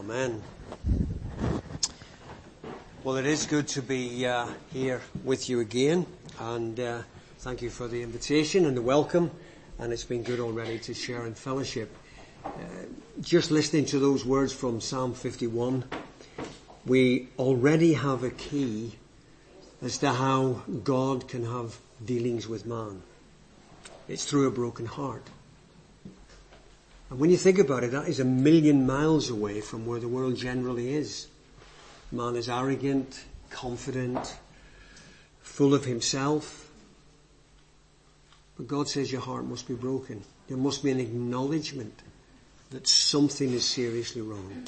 Amen. Well, it is good to be here with you again, and thank you for the invitation and the welcome, and it's been good already to share in fellowship. Just listening to those words from Psalm 51, we already have a key as to how God can have dealings with man. It's through a broken heart. And when you think about it, that is 1,000,000 miles away from where the world generally is. Man is arrogant, confident, full of himself. But God says your heart must be broken. There must be an acknowledgement that something is seriously wrong.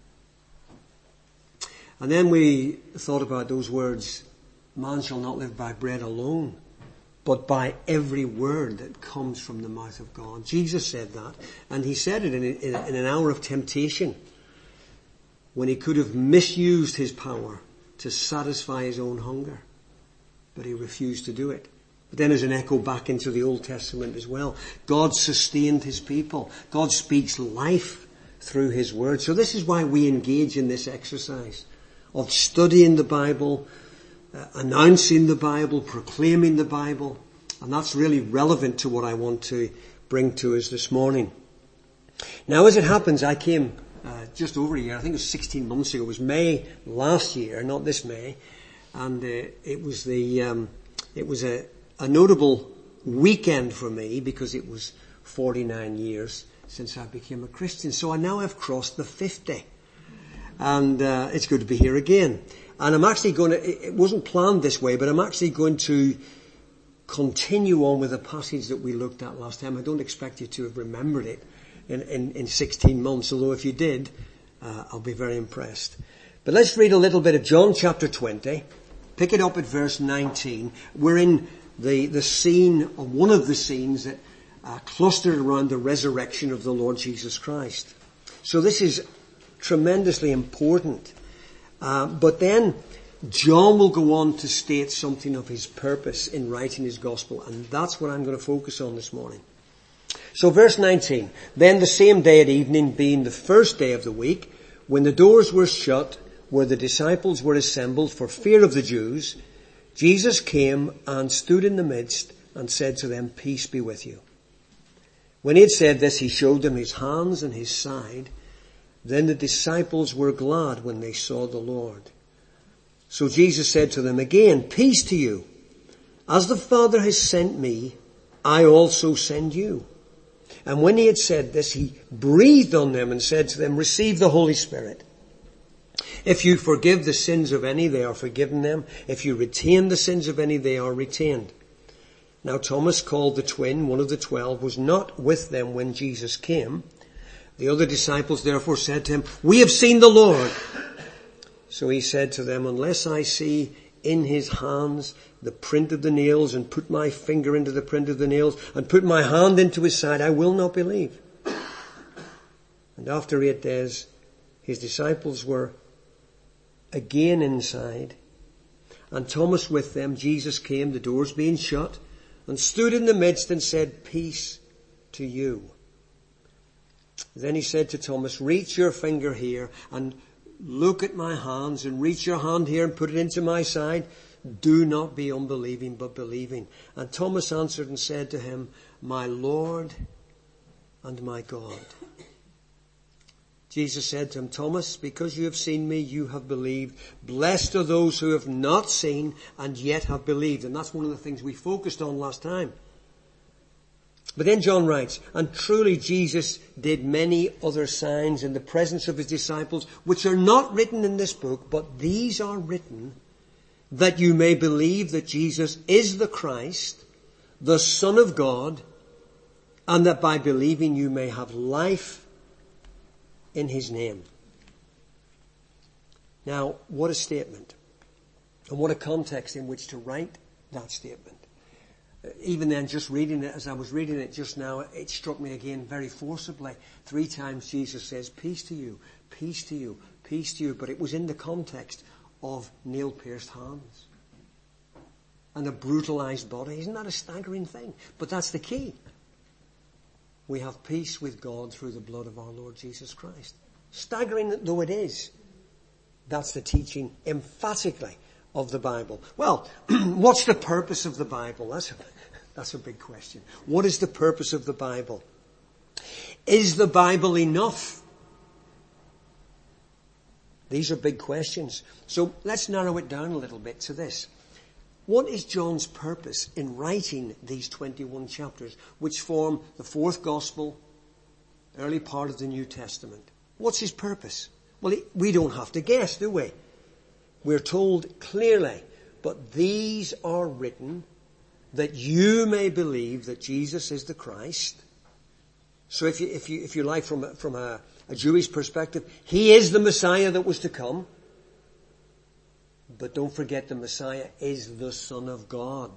And then we thought about those words, man shall not live by bread alone, but by every word that comes from the mouth of God. Jesus said that, and he said it in an hour of temptation, when he could have misused his power to satisfy his own hunger. But he refused to do it. But then there's an echo back into the Old Testament as well. God sustained his people. God speaks life through his word. So this is why we engage in this exercise of studying the Bible, announcing the Bible, proclaiming the Bible. And that's really relevant to what I want to bring to us this morning. Now, as it happens, I came just over a year, I think it was 16 months ago. It was May last year, not this May. And it was a notable weekend for me because it was 49 years since I became a Christian. So I now have crossed the 50. And it's good to be here again. And I'm actually going to, it wasn't planned this way, but I'm actually going to continue on with a passage that we looked at last time. I don't expect you to have remembered it in 16 months, although if you did, I'll be very impressed. But let's read a little bit of John chapter 20. Pick it up at verse 19. We're in the scene, or one of the scenes that clustered around the resurrection of the Lord Jesus Christ. So this is tremendously important. But then John will go on to state something of his purpose in writing his gospel, and that's what I'm going to focus on this morning. So verse 19, then the same day at evening, being the first day of the week, when the doors were shut, where the disciples were assembled for fear of the Jews, Jesus came and stood in the midst and said to them, peace be with you. When he had said this, he showed them his hands and his side. Then the disciples were glad when they saw the Lord. So Jesus said to them again, peace to you. As the Father has sent me, I also send you. And when he had said this, he breathed on them and said to them, receive the Holy Spirit. If you forgive the sins of any, they are forgiven them. If you retain the sins of any, they are retained. Now Thomas, called the twin, one of the 12, was not with them when Jesus came. The other disciples therefore said to him, we have seen the Lord. So he said to them, unless I see in his hands the print of the nails, and put my finger into the print of the nails, and put my hand into his side, I will not believe. And after 8 days, his disciples were again inside, and Thomas with them. Jesus came, the doors being shut, and stood in the midst and said, peace to you. Then he said to Thomas, reach your finger here and look at my hands, and reach your hand here and put it into my side. Do not be unbelieving, but believing. And Thomas answered and said to him, my Lord and my God. Jesus said to him, Thomas, because you have seen me, you have believed. Blessed are those who have not seen and yet have believed. And that's one of the things we focused on last time. But then John writes, and truly Jesus did many other signs in the presence of his disciples, which are not written in this book, but these are written that you may believe that Jesus is the Christ, the Son of God, and that by believing you may have life in his name. Now, what a statement, and what a context in which to write that statement. Even then, just reading it, as I was reading it just now, it struck me again very forcibly. 3 times Jesus says, peace to you, peace to you, peace to you. But it was in the context of nail-pierced hands and a brutalized body. Isn't that a staggering thing? But that's the key. We have peace with God through the blood of our Lord Jesus Christ. Staggering though it is, that's the teaching emphatically of the Bible. Well, what's the purpose of the Bible? That's a big question. What is the purpose of the Bible? Is the Bible enough? These are big questions. So let's narrow it down a little bit to this. What is John's purpose in writing these 21 chapters, which form the fourth gospel, early part of the New Testament? What's his purpose? Well, we don't have to guess, do we? We're told clearly, but these are written that you may believe that Jesus is the Christ. So if you like, from a Jewish perspective, he is the Messiah that was to come. But don't forget, the Messiah is the Son of God.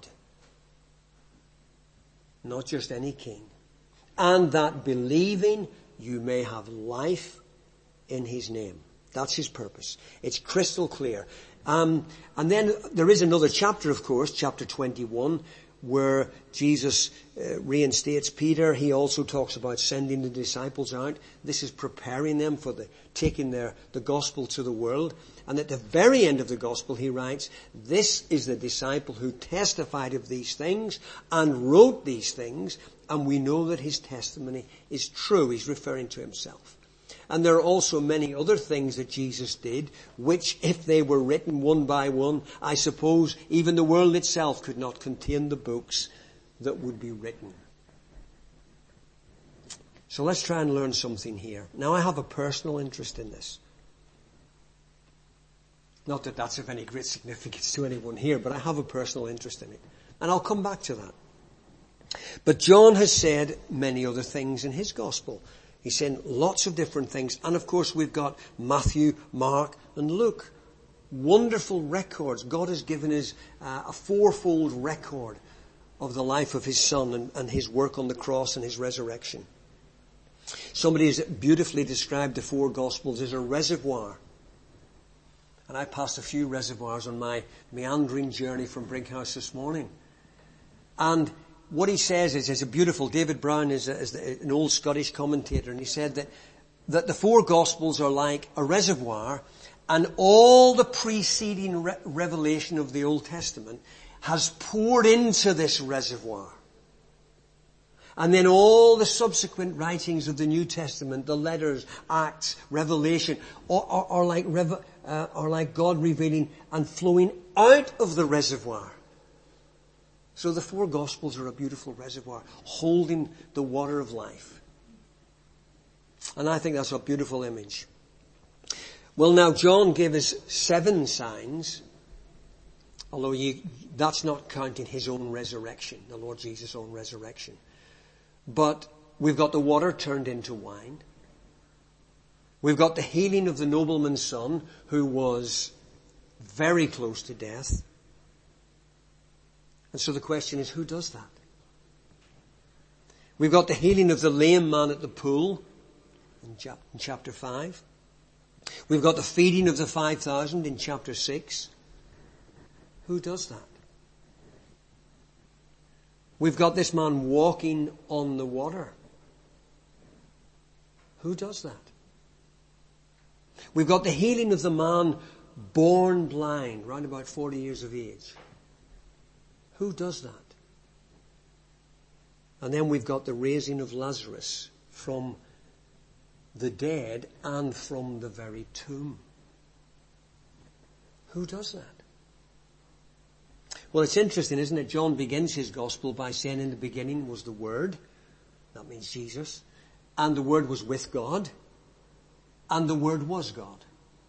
Not just any king. And that believing you may have life in his name. That's his purpose. It's crystal clear. And then there is another chapter, of course, chapter 21, where Jesus reinstates Peter. He also talks about sending the disciples out. This is preparing them for taking the gospel to the world. And at the very end of the gospel he writes, this is the disciple who testified of these things and wrote these things, and we know that his testimony is true. He's referring to himself. And there are also many other things that Jesus did, which if they were written one by one, I suppose even the world itself could not contain the books that would be written. So let's try and learn something here. Now I have a personal interest in this. Not that that's of any great significance to anyone here, but I have a personal interest in it. And I'll come back to that. But John has said many other things in his gospel. He's saying lots of different things. And of course we've got Matthew, Mark and Luke. Wonderful records. God has given us a fourfold record of the life of his Son and his work on the cross and his resurrection. Somebody has beautifully described the four Gospels as a reservoir. And I passed a few reservoirs on my meandering journey from Brighouse this morning. And what he says is a beautiful, David Brown is an old Scottish commentator, and he said that the four Gospels are like a reservoir, and all the preceding revelation of the Old Testament has poured into this reservoir. And then all the subsequent writings of the New Testament, the letters, Acts, Revelation, are like God revealing and flowing out of the reservoir. So the four Gospels are a beautiful reservoir, holding the water of life. And I think that's a beautiful image. Well, now John gave us 7 signs, although that's not counting his own resurrection, the Lord Jesus' own resurrection. But we've got the water turned into wine. We've got the healing of the nobleman's son, who was very close to death. And so the question is, who does that? We've got the healing of the lame man at the pool in chapter 5. We've got the feeding of the 5,000 in chapter 6. Who does that? We've got this man walking on the water. Who does that? We've got the healing of the man born blind, round about 40 years of age. Who does that? And then we've got the raising of Lazarus from the dead and from the very tomb. Who does that? Well, it's interesting, isn't it? John begins his gospel by saying in the beginning was the Word. That means Jesus. And the Word was with God. And the Word was God.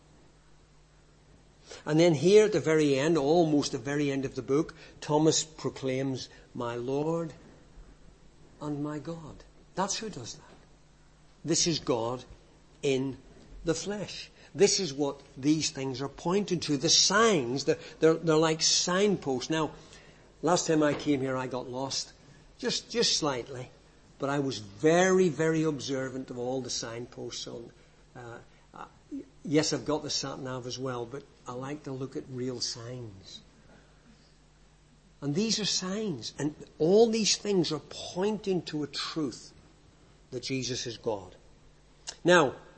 And then here at the very end, almost the very end of the book, Thomas proclaims, my Lord and my God. That's who does that. This is God in the flesh. This is what these things are pointing to. The signs, they're like signposts. Now, last time I came here I got lost. Just slightly. But I was very, very observant of all the signposts on. Yes, I've got the sat-nav as well, but I like to look at real signs. And these are signs. And all these things are pointing to a truth that Jesus is God. Now,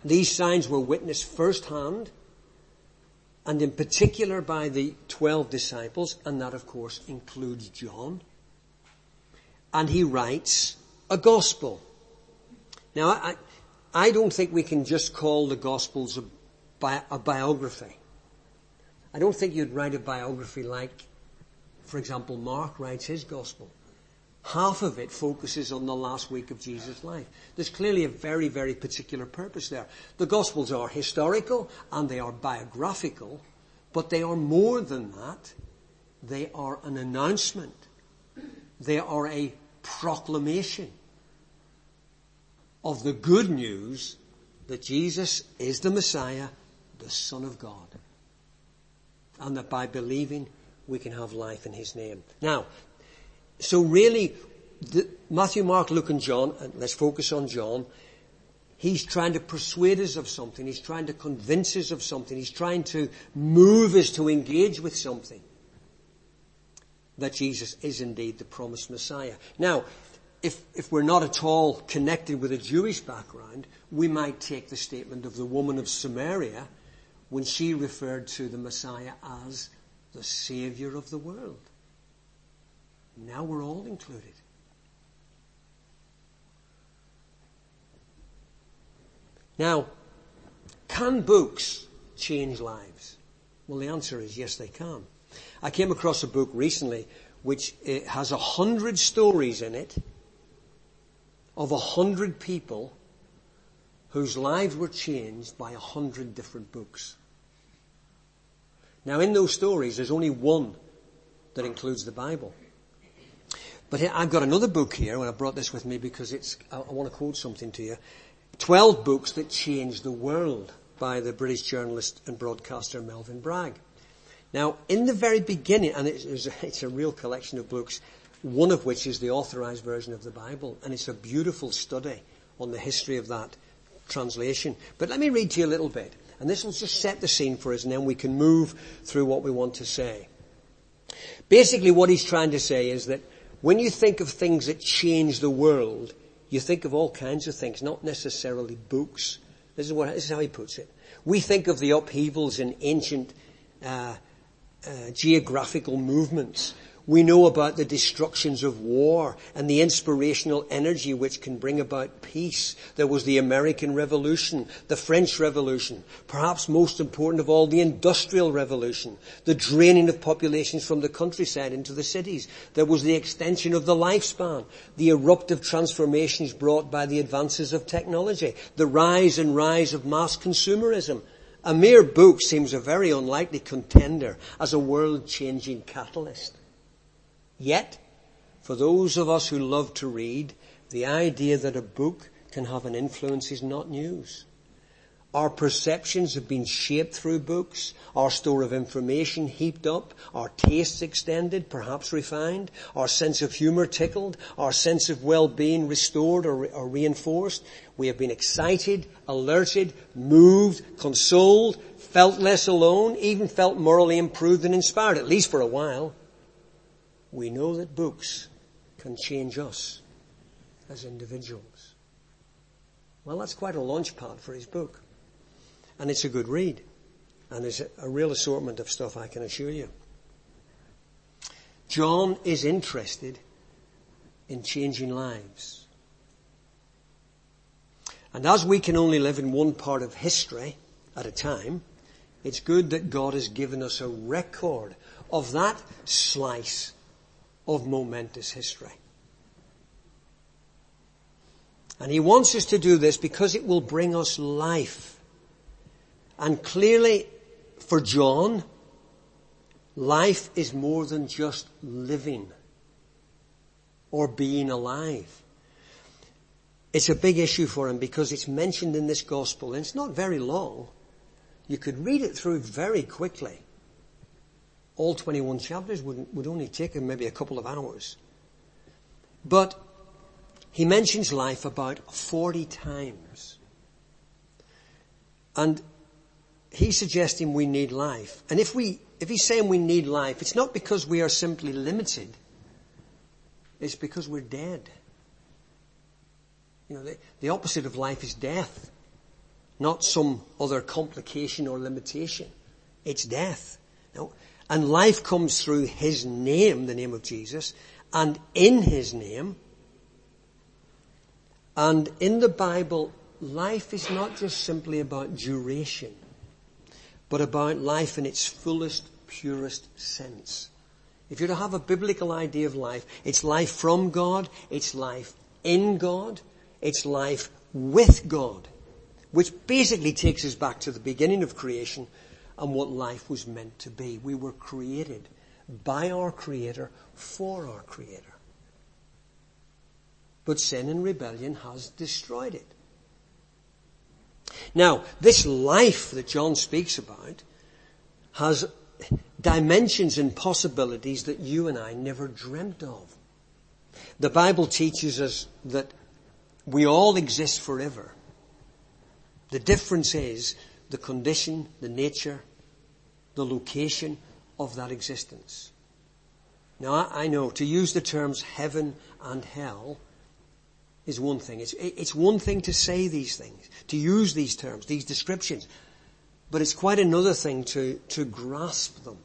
These signs were witnessed firsthand, and in particular by the 12 disciples, and that of course includes John. And he writes a gospel. Now, I don't think we can just call the Gospels a biography. I don't think you'd write a biography like, for example, Mark writes his Gospel. Half of it focuses on the last week of Jesus' life. There's clearly a very, very particular purpose there. The Gospels are historical and they are biographical, but they are more than that. They are an announcement. They are a proclamation of the good news that Jesus is the Messiah, the Son of God. And that by believing we can have life in his name. Now, so really, Matthew, Mark, Luke and John, and let's focus on John, he's trying to persuade us of something. He's trying to convince us of something. He's trying to move us to engage with something. That Jesus is indeed the promised Messiah. Now, if we're not at all connected with a Jewish background, we might take the statement of the woman of Samaria when she referred to the Messiah as the Saviour of the world. Now we're all included. Now, can books change lives? Well, the answer is yes, they can. I came across a book recently which has 100 stories in it of 100 people whose lives were changed by 100 different books. Now, in those stories, there's only one that includes the Bible. But I've got another book here, and I brought this with me because I want to quote something to you. 12 books that changed the world by the British journalist and broadcaster Melvyn Bragg. Now, in the very beginning, and it's a real collection of books, one of which is the authorized version of the Bible, and it's a beautiful study on the history of that translation. But let me read to you a little bit, and this will just set the scene for us, and then we can move through what we want to say. Basically, what he's trying to say is that when you think of things that change the world, you think of all kinds of things, not necessarily books. This is how he puts it. We think of the upheavals in ancient geographical movements. We know about the destructions of war and the inspirational energy which can bring about peace. There was the American Revolution, the French Revolution, perhaps most important of all, the Industrial Revolution, the draining of populations from the countryside into the cities. There was the extension of the lifespan, the eruptive transformations brought by the advances of technology, the rise of mass consumerism. A mere book seems a very unlikely contender as a world-changing catalyst. Yet, for those of us who love to read, the idea that a book can have an influence is not news. Our perceptions have been shaped through books, our store of information heaped up, our tastes extended, perhaps refined, our sense of humour tickled, our sense of well-being restored or reinforced. We have been excited, alerted, moved, consoled, felt less alone, even felt morally improved and inspired, at least for a while. We know that books can change us as individuals. Well, that's quite a launch pad for his book. And it's a good read. And there's a real assortment of stuff, I can assure you. John is interested in changing lives. And as we can only live in one part of history at a time, it's good that God has given us a record of that slice of momentous history. And he wants us to do this because it will bring us life. And clearly, for John, life is more than just living or being alive. It's a big issue for him because it's mentioned in this gospel, and it's not very long. You could read it through very quickly. All 21 chapters would only take him maybe a couple of hours. But he mentions life about 40 times. And he's suggesting we need life. And if he's saying we need life, it's not because we are simply limited. It's because we're dead. You know, the opposite of life is death. not some other complication or limitation. It's death. No. And life comes through his name, the name of Jesus, and in his name. And in the Bible, life is not just simply about duration, but about life in its fullest, purest sense. If you're to have a biblical idea of life, it's life from God, it's life in God, it's life with God, which basically takes us back to the beginning of creation and what life was meant to be. We were created by our Creator for our Creator. But sin and rebellion has destroyed it. Now, this life that John speaks about has dimensions and possibilities that you and I never dreamt of. The Bible teaches us that we all exist forever. The difference is the condition, the nature, the location of that existence. Now, I know to use the terms heaven and hell is one thing. It's one thing to say these things, to use these terms, these descriptions. But it's quite another thing to grasp them.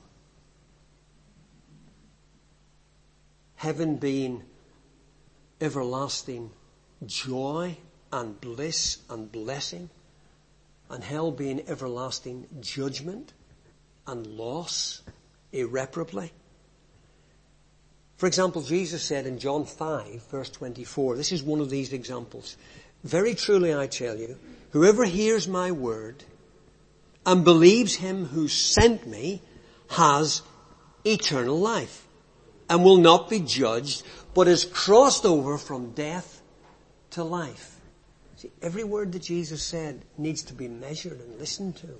Heaven being everlasting joy and bliss and blessing, and hell being everlasting judgment and loss irreparably. For example, Jesus said in John 5, verse 24, this is one of these examples. Very truly I tell you, whoever hears my word and believes him who sent me has eternal life and will not be judged, but is crossed over from death to life. See, every word that Jesus said needs to be measured and listened to.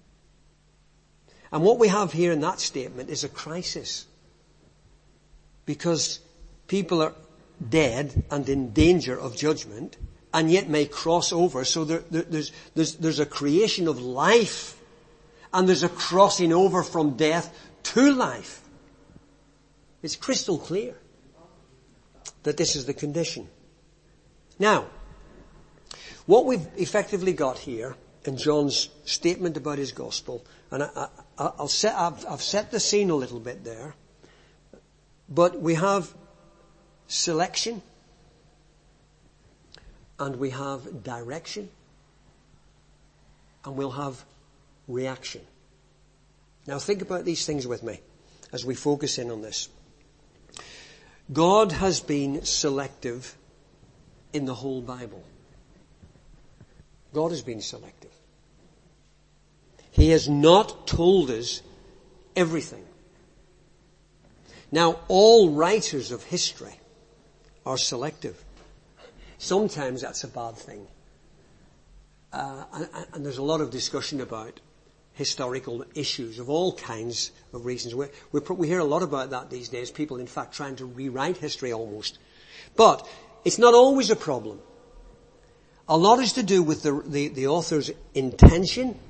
And what we have here in that statement is a crisis. Because people are dead and in danger of judgment, and yet may cross over. So there's a creation of life, and there's a crossing over from death to life. It's crystal clear that this is the condition. Now, what we've effectively got here in John's statement about his gospel, and I've set the scene a little bit there. But we have selection, and we have direction, and we'll have reaction. Now think about these things with me as we focus in on this. God has been selective in the whole Bible. God has been selective. He has not told us everything. Now, all writers of history are selective. Sometimes that's a bad thing. And there's a lot of discussion about historical issues of all kinds of reasons. We hear a lot about that these days. People, in fact, trying to rewrite history almost. But it's not always a problem. A lot is to do with the author's intention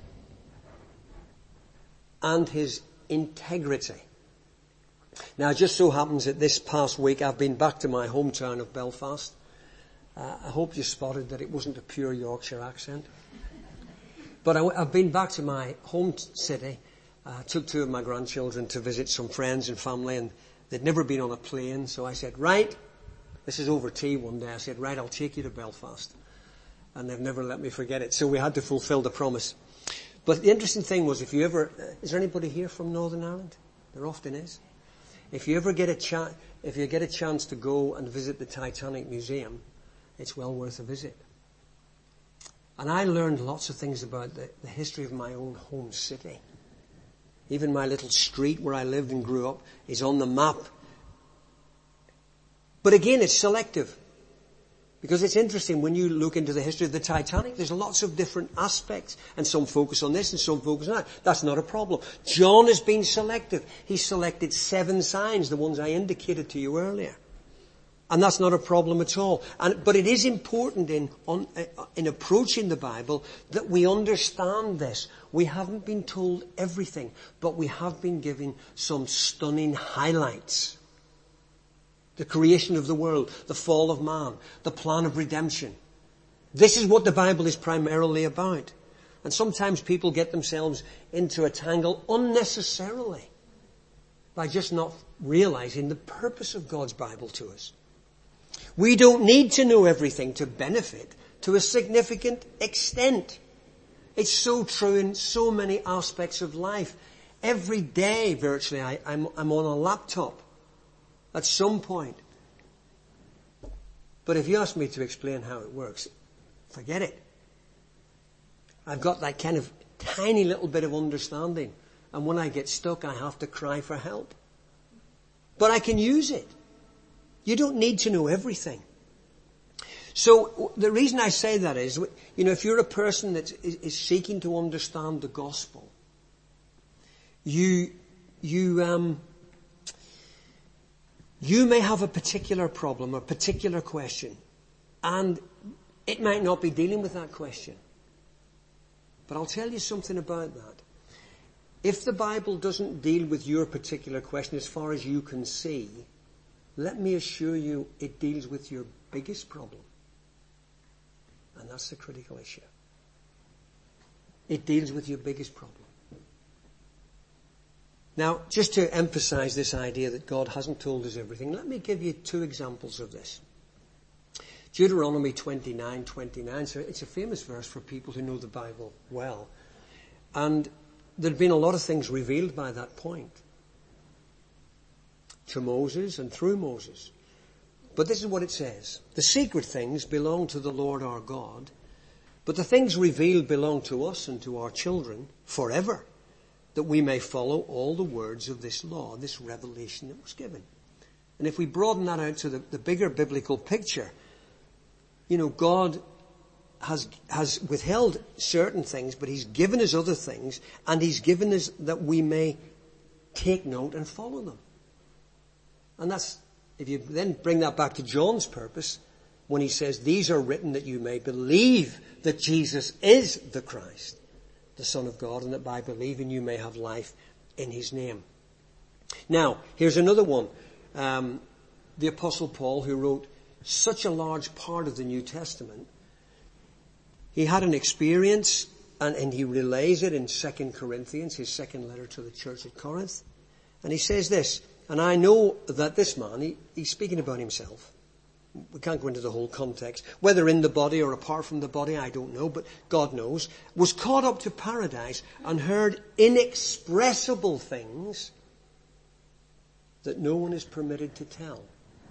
and his integrity. Now, it just so happens that this past week I've been back to my hometown of Belfast. I hope you spotted that it wasn't a pure Yorkshire accent. But I've been back to my home city. I took two of my grandchildren to visit some friends and family, and they'd never been on a plane. So I said, right, this is over tea one day. I said, right, I'll take you to Belfast. And they've never let me forget it. So we had to fulfill the promise. But the interesting thing was, is there anybody here from Northern Ireland? There often is. If you get a chance to go and visit the Titanic Museum, it's well worth a visit. And I learned lots of things about the history of my own home city. Even my little street where I lived and grew up is on the map. But again, it's selective. Because it's interesting, when you look into the history of the Titanic, there's lots of different aspects, and some focus on this and some focus on that. That's not a problem. John has been selective. He selected 7 signs, the ones I indicated to you earlier. And that's not a problem at all. But it is important in approaching the Bible that we understand this. We haven't been told everything, but we have been given some stunning highlights. The creation of the world, the fall of man, the plan of redemption. This is what the Bible is primarily about. And sometimes people get themselves into a tangle unnecessarily by just not realizing the purpose of God's Bible to us. We don't need to know everything to benefit to a significant extent. It's so true in so many aspects of life. Every day, virtually, I'm on a laptop at some point. But if you ask me to explain how it works, forget it. I've got that kind of tiny little bit of understanding. And when I get stuck, I have to cry for help. But I can use it. You don't need to know everything. So the reason I say that is, if you're a person that is seeking to understand the gospel, you may have a particular problem, a particular question, and it might not be dealing with that question. But I'll tell you something about that. If the Bible doesn't deal with your particular question as far as you can see, let me assure you it deals with your biggest problem. And that's the critical issue. It deals with your biggest problem. Now, just to emphasize this idea that God hasn't told us everything, let me give you 2 examples of this. Deuteronomy 29:29, so it's a famous verse for people who know the Bible well. And there have been a lot of things revealed by that point to Moses and through Moses. But this is what it says. The secret things belong to the Lord our God, but the things revealed belong to us and to our children forever, that we may follow all the words of this law, this revelation that was given. And if we broaden that out to the bigger biblical picture, God has withheld certain things, but he's given us other things, and he's given us that we may take note and follow them. And that's, if you then bring that back to John's purpose, when he says, these are written that you may believe that Jesus is the Christ, the Son of God, and that by believing you may have life in his name. Now, here's another one. The Apostle Paul, who wrote such a large part of the New Testament, he had an experience, and he relays it in 2 Corinthians, his second letter to the church at Corinth. And he says this, and I know that this man, he's speaking about himself. We can't go into the whole context. Whether in the body or apart from the body, I don't know, but God knows. Was caught up to paradise and heard inexpressible things that no one is permitted to tell.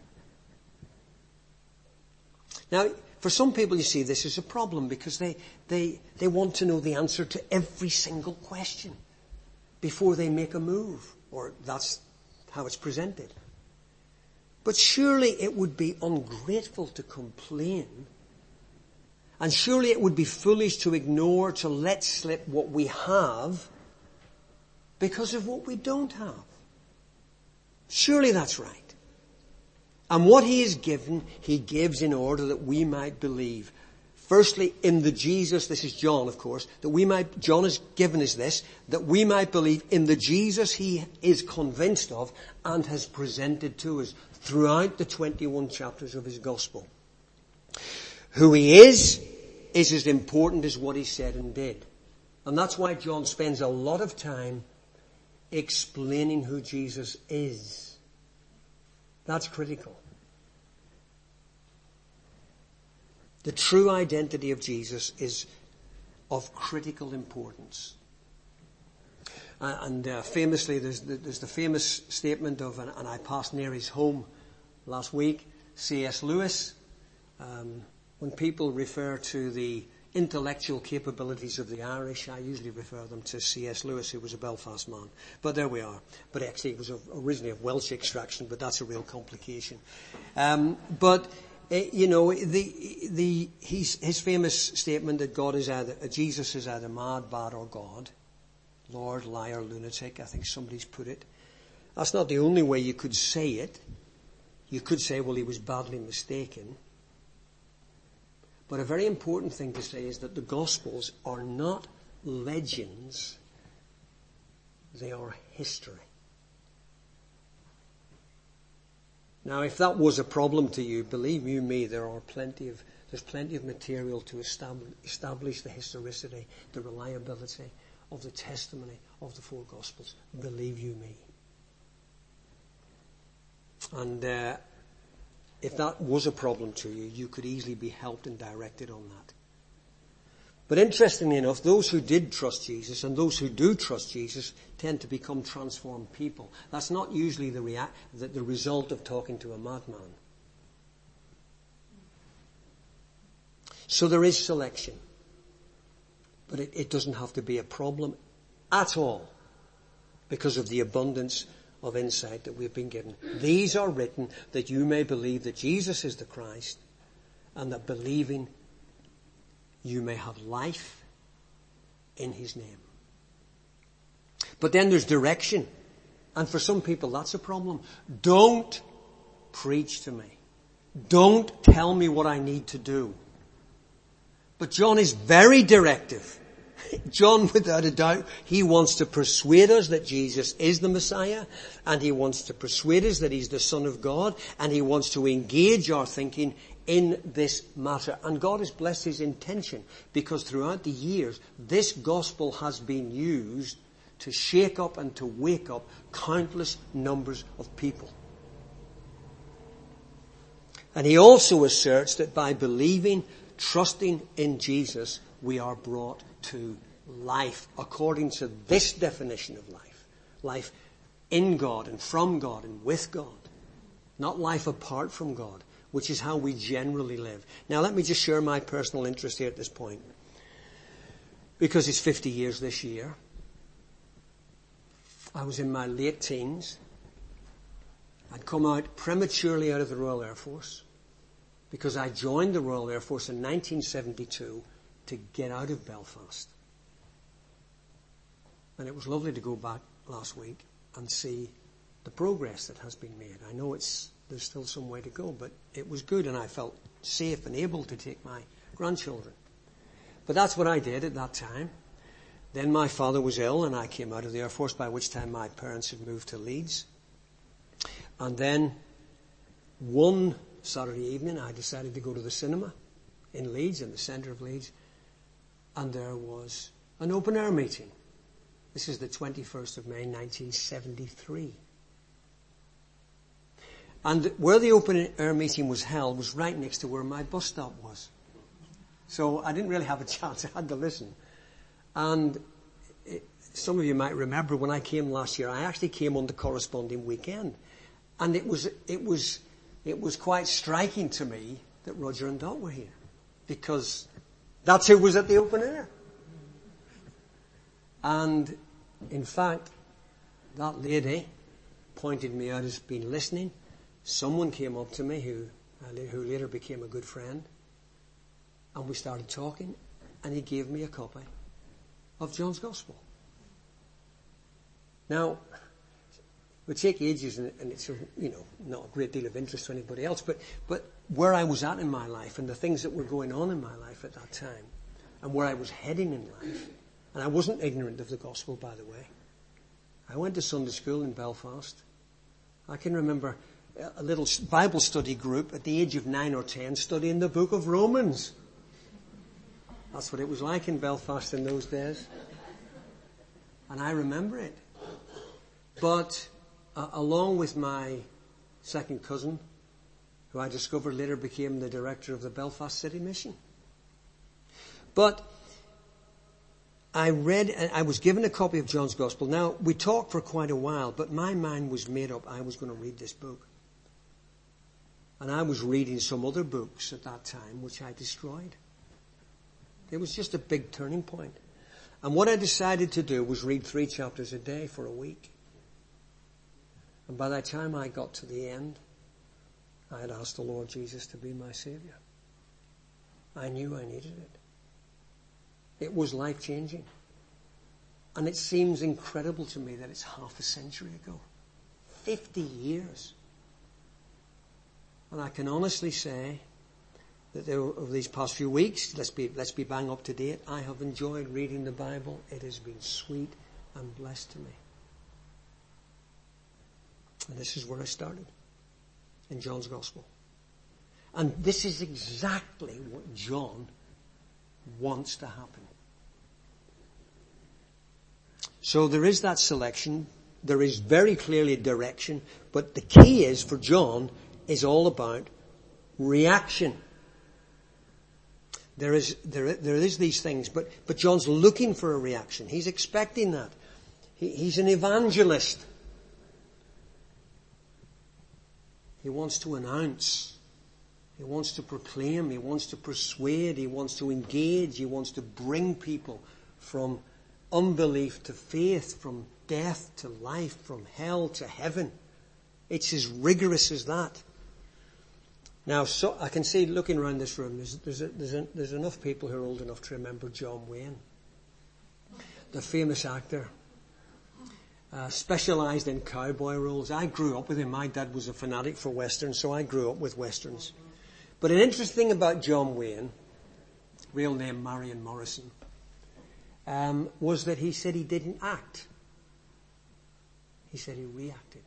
Now, for some people, you see, this is a problem because they want to know the answer to every single question before they make a move, or that's how it's presented. But surely it would be ungrateful to complain, and surely it would be foolish to ignore, to let slip what we have because of what we don't have. Surely that's right. And what he is given, he gives in order that we might believe. Firstly, in the Jesus, this is John, of course, John has given us this, that we might believe in the Jesus he is convinced of and has presented to us throughout the 21 chapters of his gospel. Who he is as important as what he said and did. And that's why John spends a lot of time explaining who Jesus is. That's critical. The true identity of Jesus is of critical importance. Famously, there's the famous statement of, and I passed near his home last week, C.S. Lewis. When people refer to the intellectual capabilities of the Irish, I usually refer them to C.S. Lewis, who was a Belfast man. But there we are. But actually, it was originally of Welsh extraction, but that's a real complication. His famous statement that Jesus is either mad, bad, or God. Lord, liar, lunatic, I think somebody's put it. That's not the only way you could say it. You could say, well, he was badly mistaken. But a very important thing to say is that the Gospels are not legends. They are history. Now, if that was a problem to you, believe you me, there are plenty of there's plenty of material to establish the historicity, the reliability of the testimony of the four Gospels. Believe you me. And if that was a problem to you, you could easily be helped and directed on that. But interestingly enough, those who did trust Jesus and those who do trust Jesus tend to become transformed people. That's not usually the result of talking to a madman. So there is selection. But it doesn't have to be a problem at all because of the abundance of insight that we've been given. These are written that you may believe that Jesus is the Christ, and that believing you may have life in his name. But then there's direction. And for some people that's a problem. Don't preach to me. Don't tell me what I need to do. But John is very directive. John, without a doubt, he wants to persuade us that Jesus is the Messiah, and he wants to persuade us that he's the Son of God, and he wants to engage our thinking in this matter. And God has blessed his intention, because throughout the years, this gospel has been used to shake up and to wake up countless numbers of people. And he also asserts that by believing, trusting in Jesus, we are brought to life according to this definition of life. Life in God and from God and with God. Not life apart from God, which is how we generally live. Now let me just share my personal interest here at this point. Because it's 50 years this year. I was in my late teens. I'd come out prematurely out of the Royal Air Force, because I joined the Royal Air Force in 1972 to get out of Belfast. And it was lovely to go back last week and see the progress that has been made. I know there's still some way to go, but it was good, and I felt safe and able to take my grandchildren. But that's what I did at that time. Then my father was ill, and I came out of the Air Force, by which time my parents had moved to Leeds. And then one Saturday evening, I decided to go to the cinema in Leeds, in the centre of Leeds, and there was an open-air meeting. This is the 21st of May, 1973. And where the open-air meeting was held was right next to where my bus stop was. So I didn't really have a chance. I had to listen. And some of you might remember when I came last year, I actually came on the corresponding weekend. And it was quite striking to me that Roger and Dot were here, because that's who was at the open air. And in fact, that lady pointed me out as being listening. Someone came up to me who later became a good friend, and we started talking, and he gave me a copy of John's Gospel. Now, it would take ages, and it's not a great deal of interest to anybody else, but where I was at in my life and the things that were going on in my life at that time, and where I was heading in life, and I wasn't ignorant of the gospel, by the way. I went to Sunday school in Belfast. I can remember a little Bible study group at the age of 9 or 10 studying the book of Romans. That's what it was like in Belfast in those days. And I remember it. But along with my second cousin, who I discovered later became the director of the Belfast City Mission. But I was given a copy of John's Gospel. Now, we talked for quite a while, but my mind was made up I was going to read this book. And I was reading some other books at that time, which I destroyed. It was just a big turning point. And what I decided to do was read 3 chapters a day for a week. And by the time I got to the end, I had asked the Lord Jesus to be my Saviour. I knew I needed it. It was life-changing. And it seems incredible to me that it's half a century ago. 50 years. And I can honestly say that over these past few weeks, let's be bang up to date, I have enjoyed reading the Bible. It has been sweet and blessed to me. And this is where I started, in John's Gospel. And this is exactly what John wants to happen. So there is that selection. There is very clearly direction. But the key is, for John, is all about reaction. There is these things, but John's looking for a reaction. He's expecting that. He's an evangelist. He wants to announce. He wants to proclaim. He wants to persuade. He wants to engage. He wants to bring people from unbelief to faith, from death to life, from hell to heaven. It's as rigorous as that. Now, so I can see, looking around this room, there's enough people who are old enough to remember John Wayne, the famous actor, specialised in cowboy roles. I grew up with him. My dad was a fanatic for westerns, so I grew up with westerns. But an interesting thing about John Wayne, real name Marion Morrison, was that he said he didn't act. He said he reacted.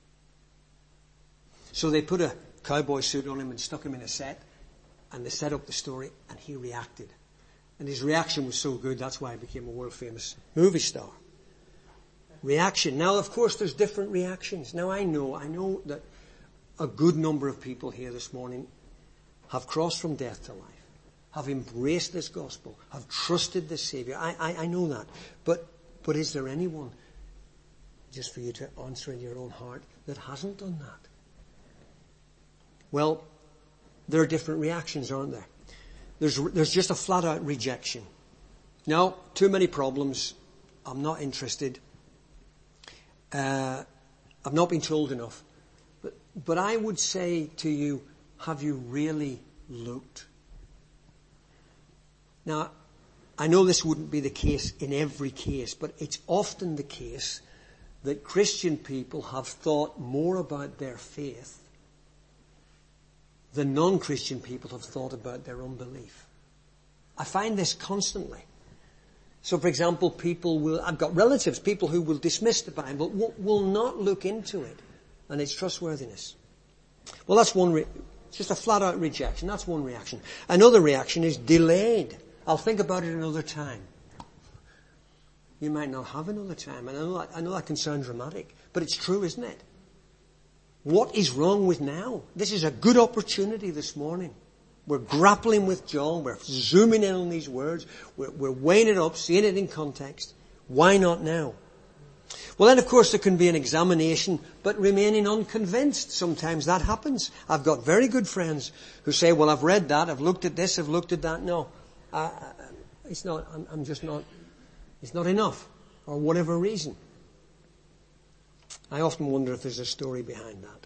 So they put a cowboy suit on him and stuck him in a set, and they set up the story, and he reacted. And his reaction was so good, that's why he became a world famous movie star. Reaction. Now, of course, there's different reactions. Now, I know that a good number of people here this morning have crossed from death to life, have embraced this gospel, have trusted this Saviour. I know that. But is there anyone, just for you to answer in your own heart, that hasn't done that? Well, there are different reactions, aren't there? There's just a flat out rejection. No, too many problems. I'm not interested. I've not been told enough. But I would say to you, have you really looked? Now, I know this wouldn't be the case in every case, but it's often the case that Christian people have thought more about their faith than non-Christian people have thought about their unbelief. I find this constantly. So, for example, I've got relatives, people who will dismiss the Bible, will not look into it and its trustworthiness. Well, that's just a flat-out rejection. That's one reaction. Another reaction is delayed. I'll think about it another time. You might not have another time. And I know that can sound dramatic, but it's true, isn't it? What is wrong with now? This is a good opportunity this morning. We're grappling with John. We're zooming in on these words. We're weighing it up, seeing it in context. Why not now? Well, then, of course, there can be an examination, but remaining unconvinced. Sometimes that happens. I've got very good friends who say, well, I've read that, I've looked at this, I've looked at that. No, it's not, I'm just not, it's not enough, or whatever reason. I often wonder if there's a story behind that.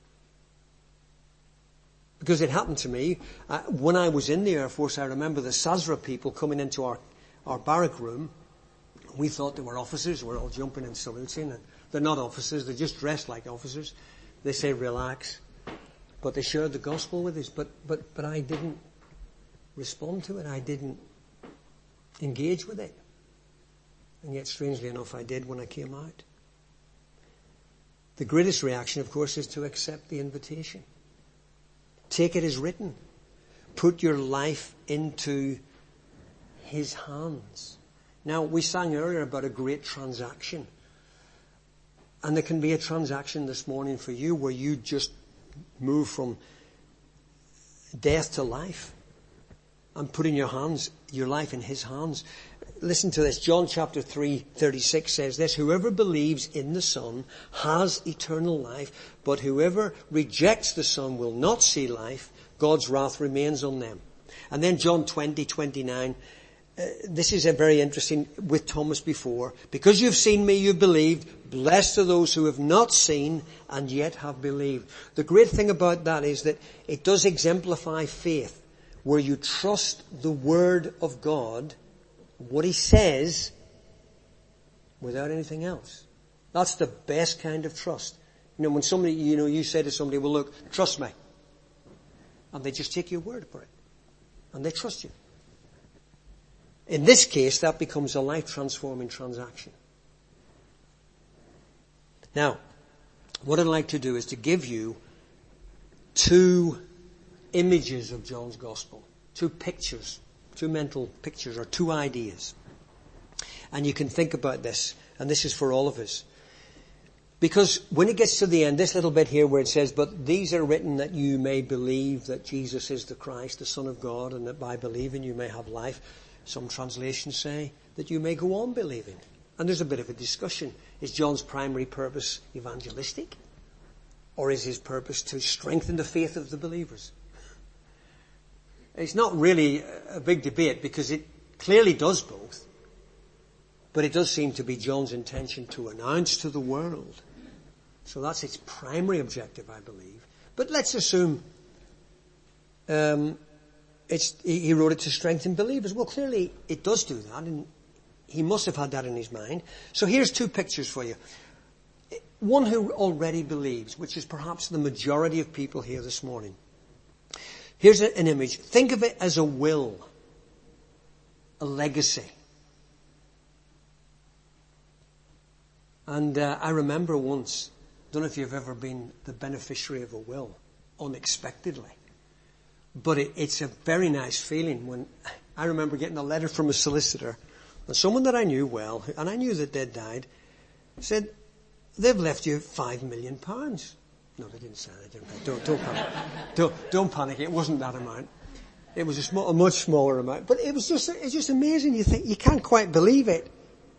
Because it happened to me. When I was in the Air Force, I remember the Sazra people coming into our barrack room. We thought they were officers. We're all jumping and saluting. And they're not officers. They're just dressed like officers. They say, relax. But they shared the gospel with us. But I didn't respond to it. I didn't engage with it. And yet, strangely enough, I did when I came out. The greatest reaction, of course, is to accept the invitation. Take it as written. Put your life into His hands. Now, we sang earlier about a great transaction. And there can be a transaction this morning for you where you just move from death to life and putting your life in His hands. Listen to this. John chapter 3:36 says this, whoever believes in the Son has eternal life, but whoever rejects the Son will not see life. God's wrath remains on them. And then John 20:29, this is a very interesting, with Thomas before. Because you've seen me, you've believed. Blessed are those who have not seen and yet have believed. The great thing about that is that it does exemplify faith, where you trust the Word of God, what He says, without anything else. That's the best kind of trust. When somebody, you say to somebody, well look, trust me. And they just take your word for it. And they trust you. In this case, that becomes a life-transforming transaction. Now, what I'd like to do is to give you two images of John's Gospel. 2 pictures. 2 mental pictures or 2 ideas. And you can think about this. And this is for all of us. Because when it gets to the end, this little bit here where it says, but these are written that you may believe that Jesus is the Christ, the Son of God, and that by believing you may have life. Some translations say that you may go on believing. And there's a bit of a discussion. Is John's primary purpose evangelistic? Or is his purpose to strengthen the faith of the believers? It's not really a big debate because it clearly does both. But it does seem to be John's intention to announce to the world. So that's its primary objective, I believe. But let's assume he wrote it to strengthen believers. Well, clearly it does do that, and he must have had that in his mind. So here's 2 pictures for you. One who already believes, which is perhaps the majority of people here this morning. Here's an image. Think of it as a will, a legacy. And I remember once, I don't know if you've ever been the beneficiary of a will, unexpectedly. But it's a very nice feeling when I remember getting a letter from a solicitor, and someone that I knew well, and I knew that they'd died, said, they've left you £5 million. No, they didn't say that. Don't panic. Don't panic. It wasn't that amount. It was a much smaller amount. But it's just amazing. You think, you can't quite believe it.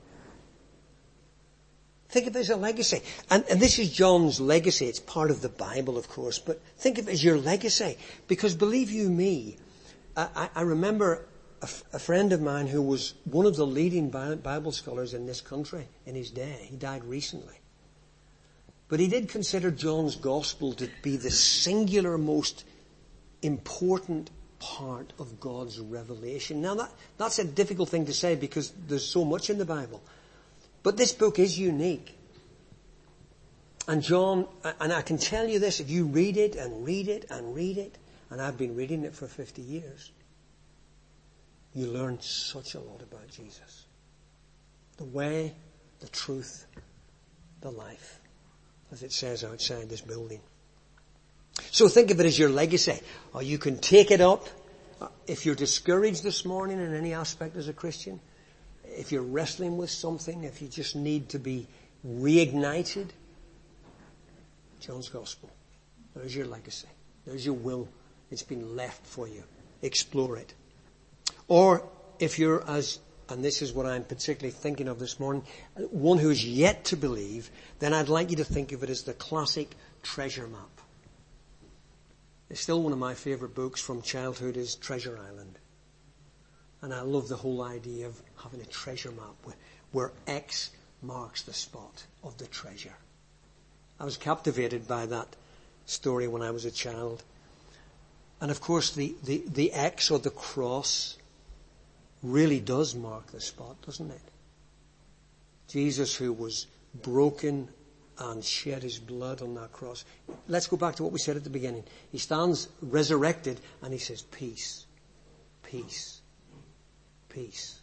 Think of it as a legacy. And this is John's legacy. It's part of the Bible, of course. But think of it as your legacy. Because believe you me, I remember a friend of mine who was one of the leading Bible scholars in this country in his day. He died recently. But he did consider John's Gospel to be the singular most important part of God's revelation. Now that's a difficult thing to say because there's so much in the Bible. But this book is unique. And John, and I can tell you this, if you read it and read it and read it, and I've been reading it for 50 years, you learn such a lot about Jesus. The way, the truth, the life, as it says outside this building. So think of it as your legacy. Or you can take it up. If you're discouraged this morning in any aspect as a Christian, if you're wrestling with something, if you just need to be reignited, John's Gospel. There's your legacy. There's your will. It's been left for you. Explore it. Or if you're and this is what I'm particularly thinking of this morning, one who is yet to believe, then I'd like you to think of it as the classic treasure map. It's still one of my favourite books from childhood is Treasure Island. And I love the whole idea of having a treasure map where X marks the spot of the treasure. I was captivated by that story when I was a child. And of course the X or the cross really does mark the spot, doesn't it? Jesus, who was broken and shed his blood on that cross. Let's go back to what we said at the beginning. He stands resurrected and he says, peace, peace, peace.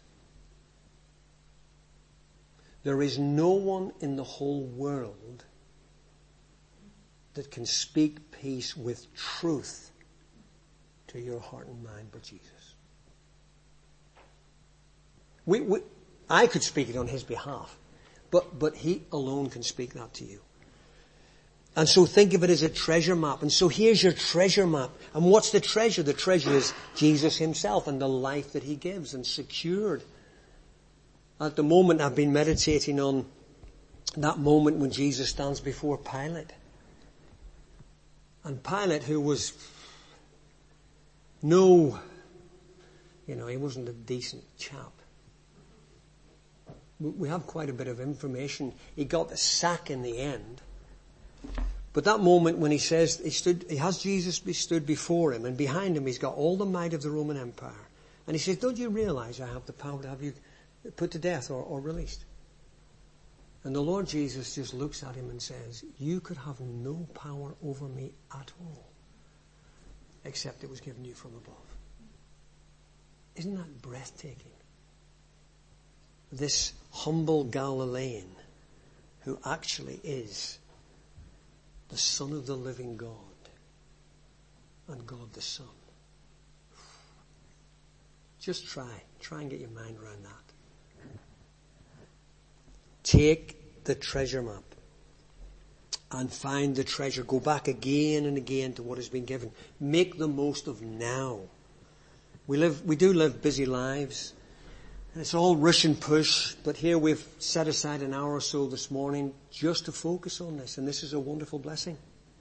There is no one in the whole world that can speak peace with truth to your heart and mind but Jesus. I could speak it on his behalf, but he alone can speak that to you. And so think of it as a treasure map. And so here's your treasure map. And what's the treasure? The treasure is Jesus himself and the life that he gives and secured. At the moment I've been meditating on that moment when Jesus stands before Pilate. And Pilate, who was he wasn't a decent chap. We have quite a bit of information. He got the sack in the end. But that moment when he says, he has Jesus stood before him, and behind him he's got all the might of the Roman Empire. And he says, don't you realize I have the power to have you put to death or released? And the Lord Jesus just looks at him and says, you could have no power over me at all, except it was given you from above. Isn't that breathtaking? This humble Galilean who actually is the Son of the living God and God the Son. Just try and get your mind around that. Take the treasure map and find the treasure. Go back again and again to what has been given. Make the most of now. We do live busy lives. And it's all rush and push, but here we've set aside an hour or so this morning just to focus on this, and this is a wonderful blessing.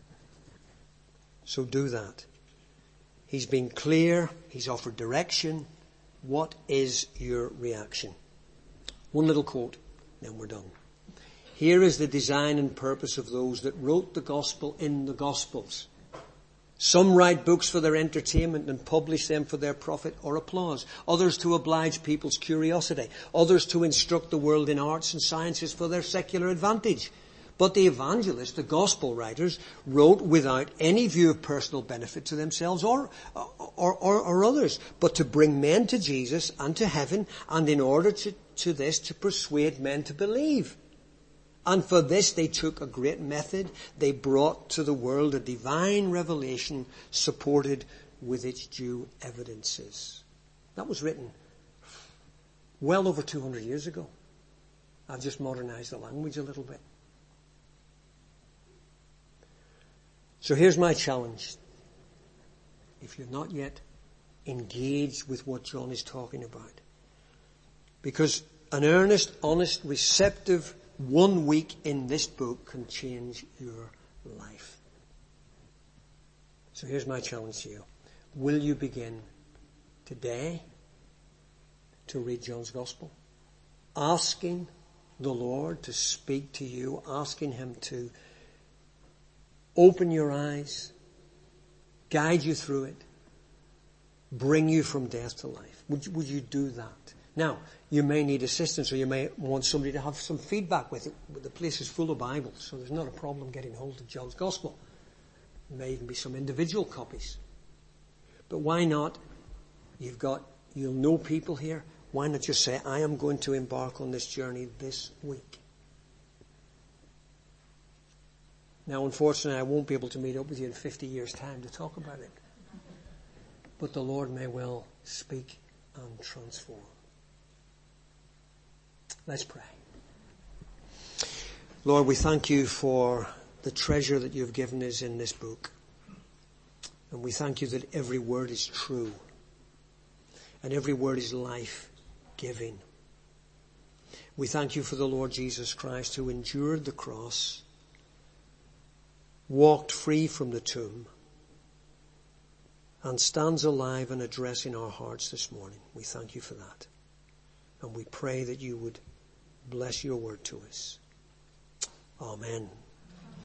So do that. He's been clear. He's offered direction. What is your reaction? One little quote, then we're done. Here is the design and purpose of those that wrote the gospel in the Gospels. Some write books for their entertainment and publish them for their profit or applause. Others to oblige people's curiosity. Others to instruct the world in arts and sciences for their secular advantage. But the evangelists, the gospel writers, wrote without any view of personal benefit to themselves or others, but to bring men to Jesus and to heaven, and in order to this, to persuade men to believe. And for this they took a great method. They brought to the world a divine revelation supported with its due evidences. That was written well over 200 years ago. I've just modernized the language a little bit. So here's my challenge. If you're not yet engaged with what John is talking about, because an earnest, honest, receptive 1 week in this book can change your life. So here's my challenge to you. Will you begin today to read John's Gospel? Asking the Lord to speak to you, asking Him to open your eyes, guide you through it, bring you from death to life. Would you do that? Now, you may need assistance, or you may want somebody to have some feedback with it. The place is full of Bibles, so there's not a problem getting hold of John's Gospel. There may even be some individual copies. But why not? You'll know people here. Why not just say, I am going to embark on this journey this week? Now, unfortunately, I won't be able to meet up with you in 50 years' time to talk about it. But the Lord may well speak and transform. Let's pray. Lord, we thank you for the treasure that you've given us in this book. And we thank you that every word is true. And every word is life-giving. We thank you for the Lord Jesus Christ, who endured the cross, walked free from the tomb, and stands alive and addressing our hearts this morning. We thank you for that. And we pray that you would bless your word to us. Amen.